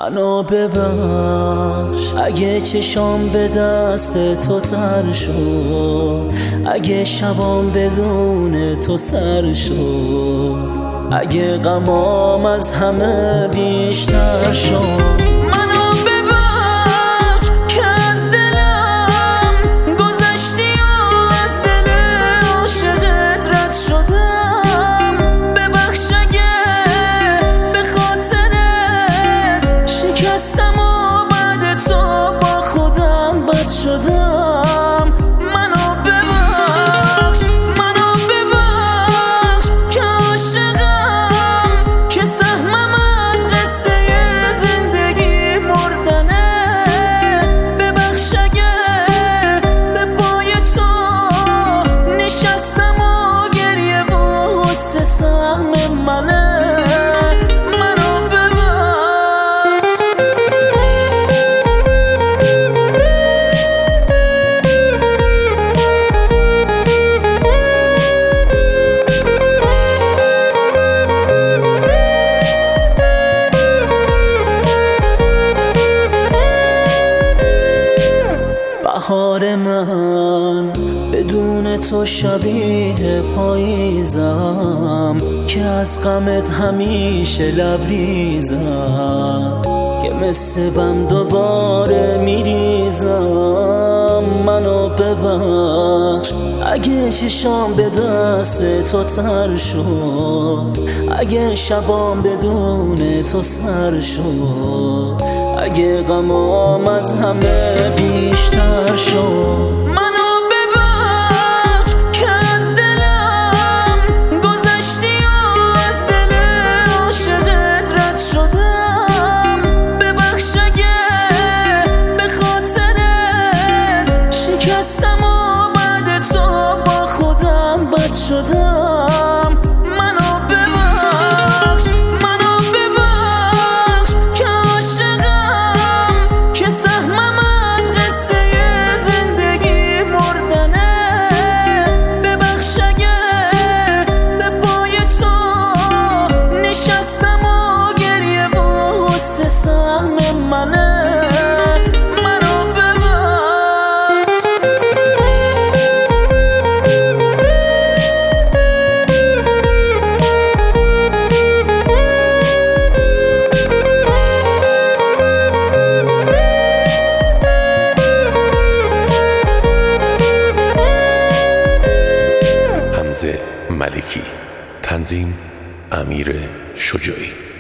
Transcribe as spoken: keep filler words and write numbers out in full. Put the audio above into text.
منو ببخش اگه چشام به دست تو تر شد، اگه شبام بدون تو سر شد، اگه غمام از همه بیشتر شد. شدم منو ببخش، منو ببخش که عاشقم، که سهمم از قصه زندگی مردنه. ببخش اگه به پای تو نشستم و گریه واسه سهم منه. بهار من بدون تو شبیه پاییزم، که از غمت همیشه لبریزم، که مثل بم دوباره میریزم. منو ببخش اگه چشام به دست تو تر شد، اگه شبام بدون تو سر شد، اگه غمام از همه بیشتر شد. منو ببخش که از دلم گذشتی و از دل عاشقت رد شدم. ببخش اگه به خاطرت شکستم و بعد تو با خودم بد شدم. منو ببخش، منو ببخش که عاشقم، که سهمم از قصه زندگی مردنه. ببخش اگه به پای تو نشستم و گریه واسه سهم منه. ملکی، تنظیم امیر شجاعی.